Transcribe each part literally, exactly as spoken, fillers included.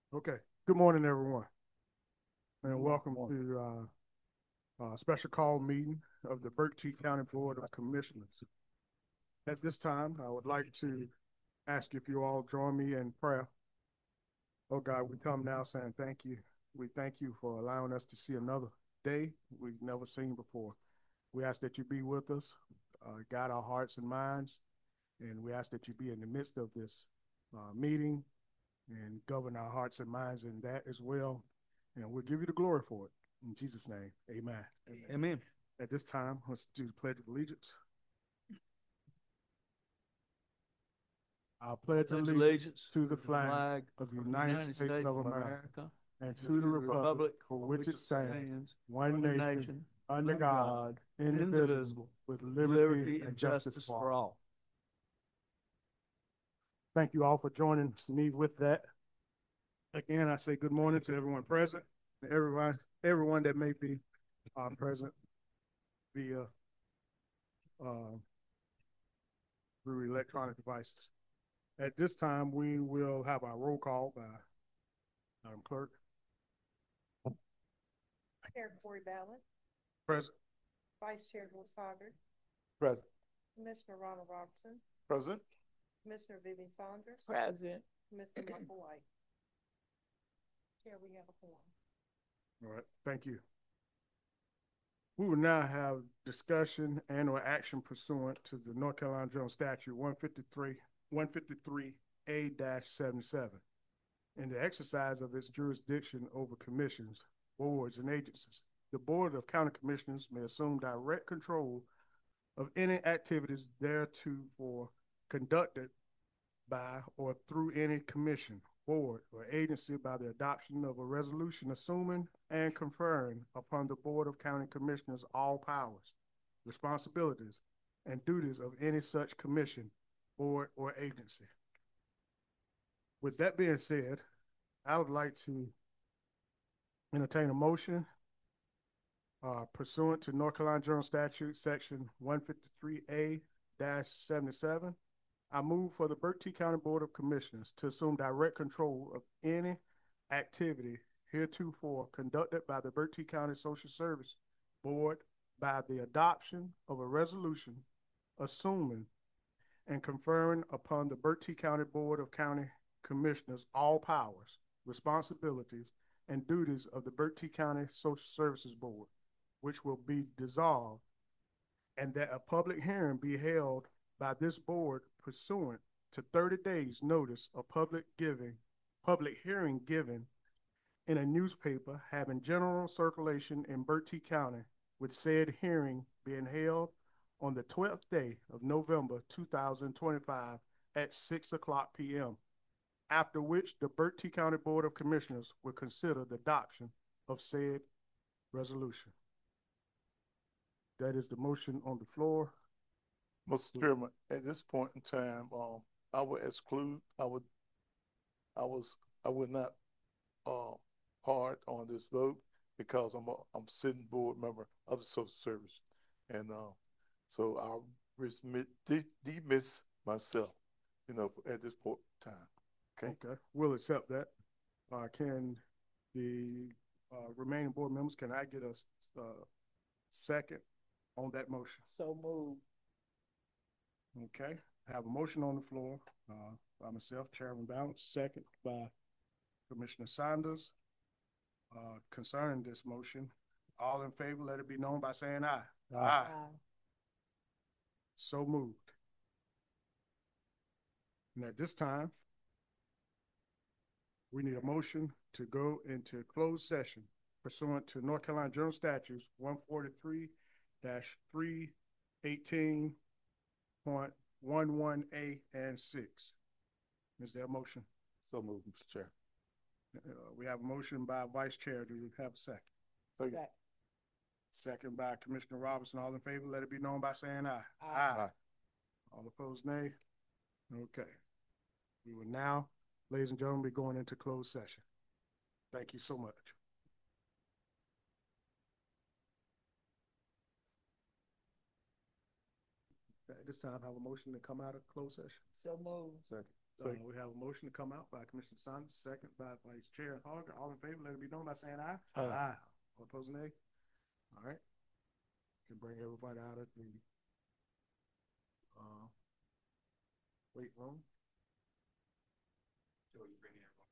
Okay. Good morning, everyone, and welcome to uh, a special call meeting of the Berkeley County Board of Commissioners. At this time, I would like to ask if you all join me in prayer. Oh God, we come now saying thank you. We thank you for allowing us to see another day we've never seen before. We ask that you be with us, uh, guide our hearts and minds, and we ask that you be in the midst of this uh, meeting and govern our hearts and minds in that as well. And we'll give you the glory for it. In Jesus' name, amen. Amen. Amen. At this time, let's do the Pledge of Allegiance. I pledge Pledge allegiance allegiance to the to the flag flag of the of the United United States States of of America America and and to to the the republic republic for for which which it it stands, stands, one one nation, nation, under under God, God, indivisible, indivisible, with with liberty liberty and and justice justice for for all. all. Thank you all for joining me with that. Again, I say good morning to everyone present, and everyone, everyone that may be uh, present via uh, through electronic devices. At this time, we will have our roll call by Madam Clerk. Chair Corey Ballard, Present. Vice Chair Louis Hoggard, Present. Commissioner Ronald Robertson, Present. Commissioner Vivian Saunders, Present. Commissioner Michael White. Chair, we have a forum. All right, thank you. We will now have discussion and or action pursuant to the North Carolina General Statute one fifty-three, one fifty-three A seventy-seven. In the exercise of its jurisdiction over commissions, boards, and agencies, the Board of County Commissioners may assume direct control of any activities theretofore conducted by or through any commission, board, or agency by the adoption of a resolution assuming and conferring upon the Board of County Commissioners all powers, responsibilities, and duties of any such commission, board, or agency. With that being said, I would like to entertain a motion uh, pursuant to North Carolina General Statute, Section one fifty-three A seventy-seven. I move for the Berkeley County Board of Commissioners to assume direct control of any activity heretofore conducted by the Berkeley County Social Service Board by the adoption of a resolution assuming and conferring upon the Berkeley County Board of County Commissioners all powers, responsibilities, and duties of the Berkeley County Social Services Board, which will be dissolved, and that a public hearing be held by this board pursuant to thirty days notice of public giving, public hearing given in a newspaper having general circulation in Berkeley County, with said hearing being held on the twelfth day of November two thousand twenty-five at six o'clock p m, after which the Berkeley County Board of Commissioners will consider the adoption of said resolution. That is the motion on the floor. Mister Chairman, at this point in time, um, I would exclude, I would, I was, I would not, uh, part on this vote because I'm a, I'm sitting board member of the social service. And, uh, so I'll resmit, de- demist myself, you know, at this point in time. Okay? Okay, we'll accept that. Uh, can the uh, remaining board members, can I get a uh, second on that motion? So moved. Okay, I have a motion on the floor uh, by myself, Chairman Balance, second by Commissioner Saunders. Uh, concerning this motion, all in favor, let it be known by saying aye. Aye. Aye. Aye. So moved. And at this time, we need a motion to go into closed session pursuant to North Carolina General Statutes one forty-three three eighteen point one one A and six. Is there a motion? So moved, Mister Chair. Uh, we have a motion by Vice Chair. Do we have a second? Second. Second. Second by Commissioner Robinson. All in favor, let it be known by saying aye. Aye. Aye. All opposed, nay. Okay. We will now, ladies and gentlemen, be going into closed session. Thank you so much. At this time, I have a motion to come out of closed session. So moved. Second. Uh, Second. we have a motion to come out by Commissioner Saunders, second by Vice Chair Hogg. All in favor, let it be known by saying aye. Aye. All opposed, nay. All right. Can bring everybody out of the uh, weight room. So you bring everyone.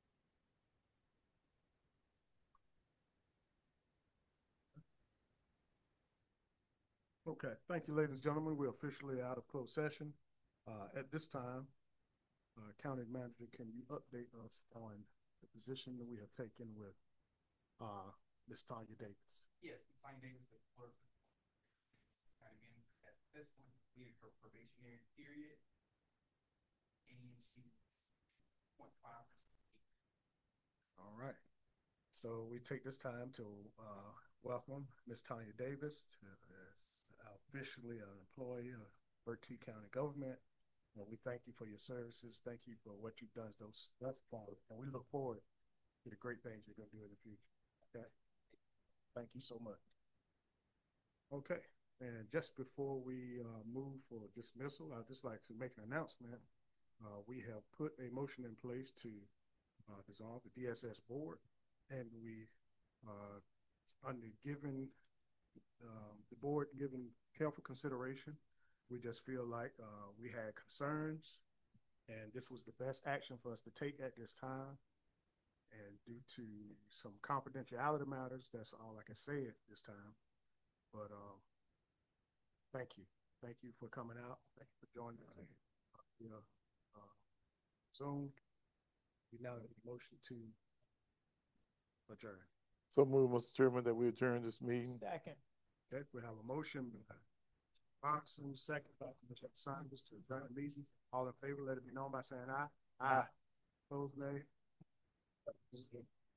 Okay, thank you, ladies and gentlemen. We're officially out of closed session. Uh, at this time, uh, County Manager, can you update us on the position that we have taken with uh, Miz Tanya Davis? Yes, Tanya Davis with work. Kind of in at this point, completed her probationary period, and she point five percent. All right. So we take this time to uh, welcome Miz Tanya Davis to as officially an employee of Bertie County government. And we thank you for your services. Thank you for what you've done those thus far. And we look forward to the great things you're going to do in the future. Okay. Thank you so much. Okay. And just before we uh, move for dismissal, I'd just like to make an announcement. Uh, we have put a motion in place to uh, dissolve the D S S board, and we, uh, under given um, the board given careful consideration, we just feel like uh, we had concerns, and this was the best action for us to take at this time. And due to some confidentiality matters, that's all I can say at this time. But um, thank you, thank you for coming out. Thank you for joining us. Yeah, uh, Zoom. We now have a motion to adjourn. So move, Mister Chairman, that we adjourn this meeting. Second. Okay, we have a motion by Robertson, second by Commissioner Saunders to adjourn the meeting. All in favor, let it be known by saying aye. Aye. Opposed, nay.